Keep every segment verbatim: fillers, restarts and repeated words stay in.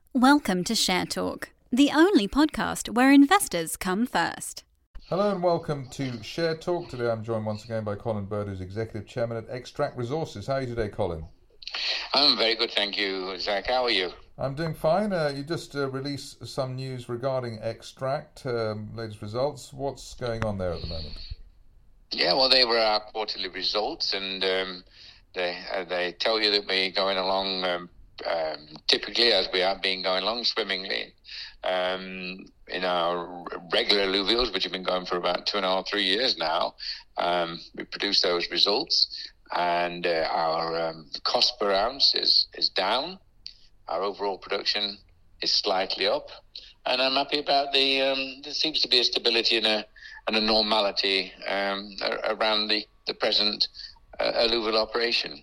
Welcome to Share Talk, the only podcast where investors come first. Hello and welcome to Share Talk. Today I'm joined once again by Colin Bird, who's Executive Chairman at Extract Resources. How are you today, Colin? I'm very good, thank you, Zach. How are you? I'm doing fine. Uh, you just uh, released some news regarding Extract, um, latest results. What's going on there at the moment? Yeah, well, they were our quarterly results, and um, they uh, they tell you that we're going along um, um, typically as we have been going along swimmingly um, in our regular alluvials, which have been going for about two and a half, three years now. Um, we produced those results, and uh, our um, cost per ounce is, is down. Our overall production is slightly up, and I'm happy about the. Um, there seems to be a stability and a and a normality um, around the the present uh, alluvial operation.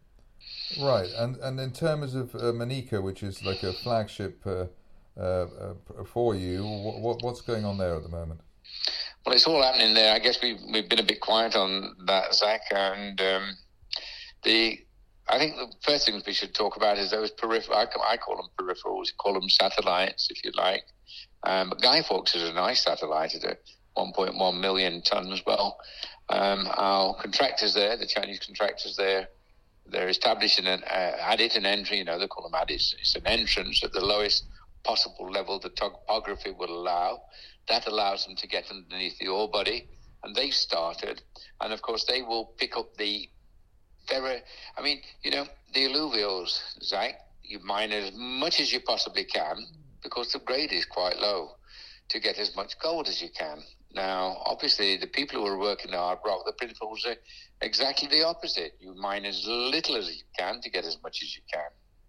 Right, and and in terms of uh, Manica, which is like a flagship uh, uh, uh, for you, what what's going on there at the moment? Well, it's all happening there. I guess we've we've been a bit quiet on that, Zach, and um, the. I think the first things we should talk about is those peripheral. I, I call them peripherals. You call them satellites, if you like. Um, but Guy Fawkes is a nice satellite at one point one million tonnes. Well, um, our contractors there, the Chinese contractors there, they're establishing an uh, adit, an entry. You know, they call them adits. It's an entrance at the lowest possible level the topography will allow. That allows them to get underneath the ore body, and they've started. And of course, they will pick up the. Very, I mean, you know, the alluvials, Zach, you mine as much as you possibly can because the grade is quite low to get as much gold as you can. Now, obviously, the people who are working hard rock, the principles are exactly the opposite. You mine as little as you can to get as much as you can.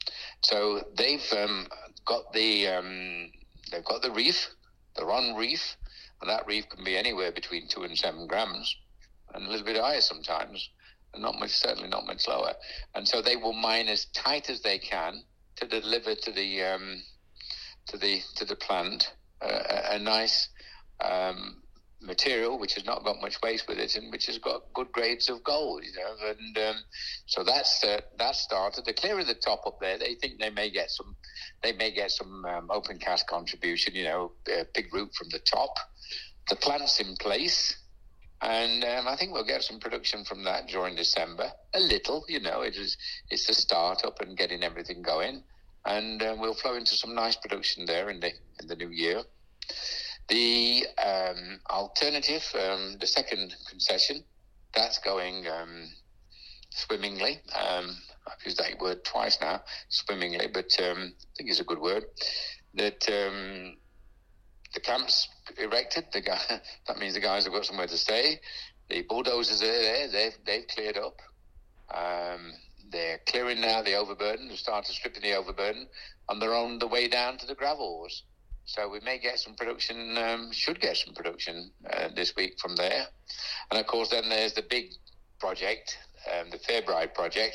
So they've um, got the um, they've got the reef, they're on reef, and that reef can be anywhere between two and seven grams, and a little bit higher sometimes. Not much, certainly not much lower, and so they will mine as tight as they can to deliver to the um, to the to the plant uh, a, a nice um, material which has not got much waste with it and which has got good grades of gold, you know. And um, so that's uh, that started. The clearer the top up there, they think they may get some, they may get some um, open cast contribution, you know, uh, big root from the top. The plant's in place. And um, I think we'll get some production from that during December. A little, you know, it is, it's the start up and getting everything going. And uh, we'll flow into some nice production there in the in the new year. The um, alternative, um, the second concession, that's going um, swimmingly. Um, I've used that word twice now, swimmingly, but um, I think it's a good word. That um, the camp's erected. The guy, that means the guys have got somewhere to stay. The bulldozers are there. They've, they've cleared up. Um, they're clearing now the overburden. They've started stripping the overburden, and they're on the way down to the gravels. So we may get some production, um, should get some production uh, this week from there. And of course, then there's the big project, um, the Fairbride project.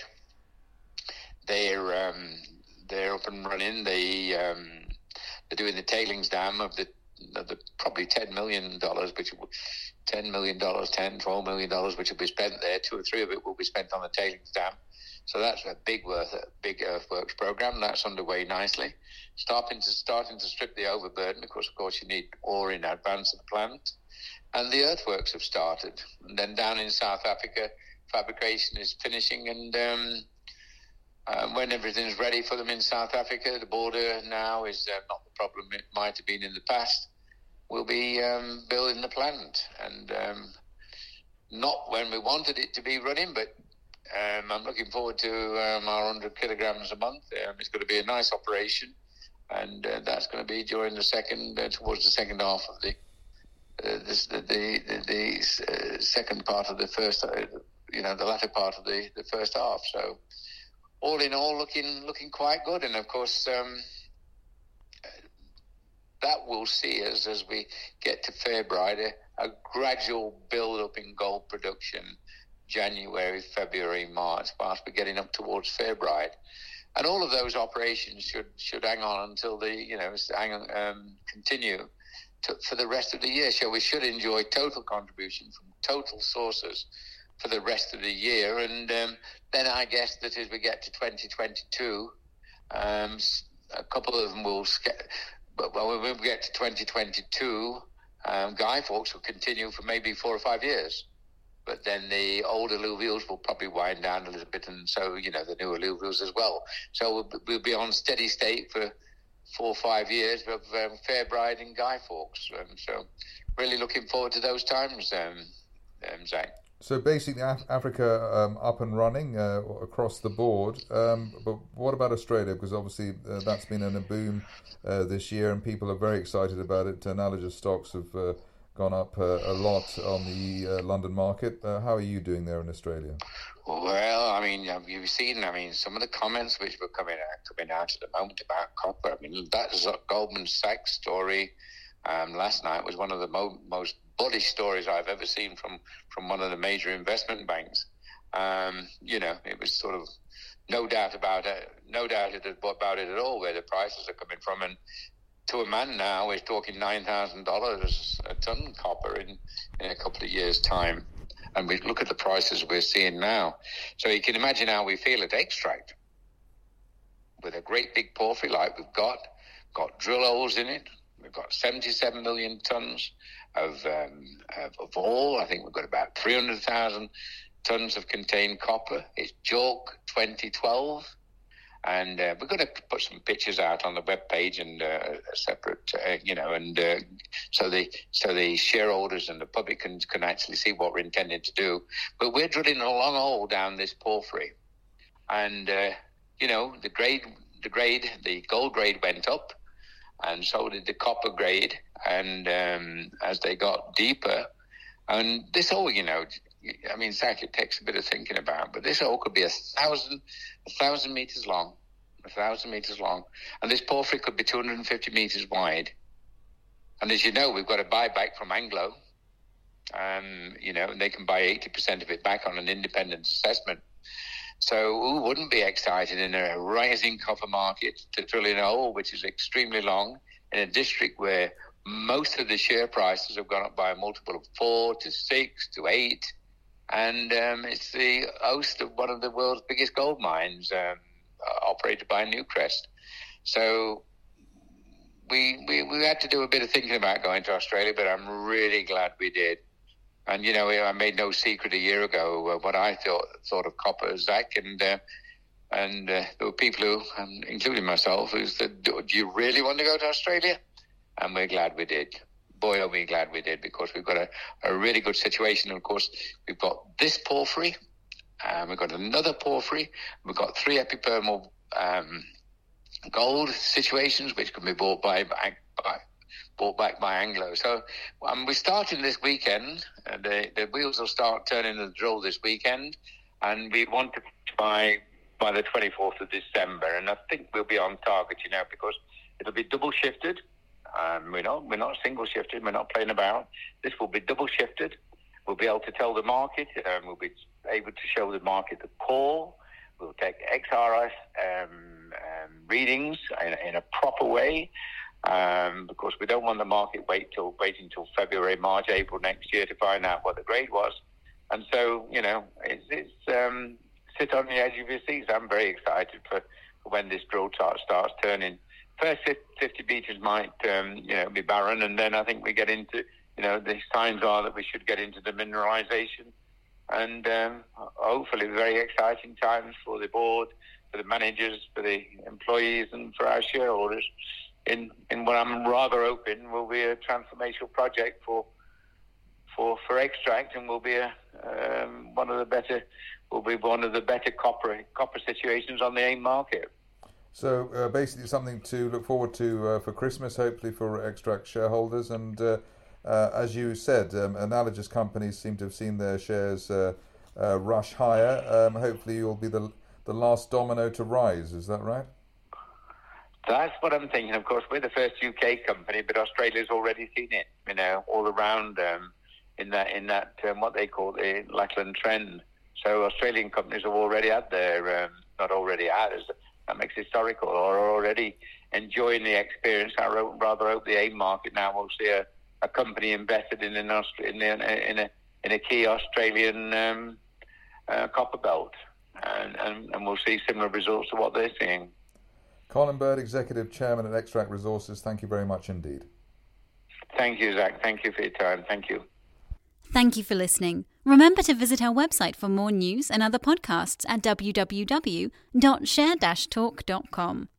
They're um, they're up and running. They um, they're doing the tailings dam of the the probably ten million dollars, which ten million dollars, ten, twelve million dollars, which will be spent there. Two or three of it will be spent on the tailings dam. So that's a big worth, a big earthworks program. That's underway nicely. Starting to starting to strip the overburden because, of course, you need ore in advance of the plant. And the earthworks have started. And then down in South Africa, fabrication is finishing. And um, uh, when everything's ready for them in South Africa, the border now is uh, not the problem it might have been in the past. We'll be um, building the plant. And um, not when we wanted it to be running, but um, I'm looking forward to um, our one hundred kilograms a month. Um, it's going to be a nice operation. And uh, that's going to be during the second, uh, towards the second half of the, uh, this, the, the, the, the uh, second part of the first, uh, you know, the latter part of the, the first half. So all in all, looking looking quite good. And of course, um, that will see us as we get to Fairbride, a, a gradual build up in gold production, January, February, March, whilst we're getting up towards Fairbride. And all of those operations should should hang on until the, you know, hang on, um, continue to, for the rest of the year. So we should enjoy total contribution from total sources for the rest of the year. And um, then I guess that as we get to twenty twenty-two, um, a couple of them will get, but when we get to twenty twenty-two, um, Guy Fawkes will continue for maybe four or five years. But then the old alluvials will probably wind down a little bit, and so, you know, the new alluvials as well. So we'll, we'll be on steady state for four or five years of um, Fairbride and Guy Fawkes. Um, so really looking forward to those times, um, um, Zach. So basically Af- Africa um, up and running uh, across the board. Um, but what about Australia? Because obviously uh, that's been in a boom uh, this year, and people are very excited about it. Analogous stocks have uh, gone up uh, a lot on the uh, London market. Uh, how are you doing there in Australia? Well, I mean, you've seen, I mean, some of the comments which were coming out, coming out at the moment about copper. I mean, that Goldman Sachs story um, last night was one of the mo- most bullish stories I've ever seen from, from one of the major investment banks. Um, you know, it was sort of no doubt about it, no doubt about it at all where the prices are coming from. And to a man now, we're talking nine thousand dollars a ton copper in, in a couple of years' time. And we look at the prices we're seeing now. So you can imagine how we feel at Extract. With a great big porphyry like we've got, got drill holes in it. We've got seventy-seven million tons of, um, of, of ore. I think we've got about three hundred thousand tons of contained copper. It's JORC twenty twelve. And uh, we're going to put some pictures out on the webpage and uh, a separate, uh, you know, and uh, so the so the shareholders and the public can can actually see what we're intending to do. But we're drilling a long hole down this porphyry, and uh, you know, the grade, the grade, the gold grade went up, and so did the copper grade. And um, as they got deeper, and this hole, you know, I mean, Zach, it takes a bit of thinking about, but this hole could be a thousand, a thousand meters long, a thousand meters long, and this porphyry could be two hundred fifty meters wide. And as you know, we've got a buyback from Anglo, um, you know, and they can buy eighty percent of it back on an independent assessment. So who wouldn't be excited in a rising copper market to drill in a hole which is extremely long in a district where most of the share prices have gone up by a multiple of four to six to eight. And um, it's the host of one of the world's biggest gold mines, um, operated by Newcrest. So we, we we had to do a bit of thinking about going to Australia, but I'm really glad we did. And, you know, I made no secret a year ago uh, what I thought thought of copper, Zach, and uh, and uh, there were people who, um, including myself, who said, do you really want to go to Australia? And we're glad we did. Boy, are we glad we did, because we've got a, a really good situation. And of course, we've got this porphyry, and we've got another porphyry. We've got three epithermal um, gold situations, which can be bought by, by, by bought back by Anglo. So um, we're starting this weekend. Uh, the, the wheels will start turning the drill this weekend, and we want to by by the twenty-fourth of December. And I think we'll be on target, you know, because it'll be double shifted. Um, we're not we're not single shifted. We're not playing about. This will be double shifted. We'll be able to tell the market. Um, we'll be able to show the market the call. We'll take X R S um, um, readings in, in a proper way, um, because we don't want the market wait till waiting until February, March, April next year to find out what the grade was. And so, you know, it's, it's um, sit on the edge of your seats. I'm very excited for, for when this drill chart starts turning. First fifty meters might, um, you know, be barren, and then I think we get into, you know, the signs are that we should get into the mineralization, and um, hopefully very exciting times for the board, for the managers, for the employees, and for our shareholders. In in what I'm rather hoping will be a transformational project for for for Extract, and will be a um, one of the better will be one of the better copper copper situations on the AIM market. So uh, basically something to look forward to uh, for Christmas, hopefully for Extract shareholders. And uh, uh, as you said, um, analogous companies seem to have seen their shares uh, uh, rush higher. Um, hopefully you'll be the the last domino to rise. Is that right? That's what I'm thinking. Of course, we're the first U K company, but Australia's already seen it, you know, all around um, in that, in that um, what they call the Lachlan trend. So Australian companies have already had their, um, not already had, that makes historical, or are already enjoying the experience. I rather hope the AIM market now will see a, a company invested in an Austra- in, a, in, a, in a key Australian um, uh, copper belt, and, and, and we'll see similar results to what they're seeing. Colin Bird, Executive Chairman at Extract Resources, thank you very much indeed. Thank you, Zach. Thank you for your time. Thank you. Thank you for listening. Remember to visit our website for more news and other podcasts at w w w dot share dash talk dot com.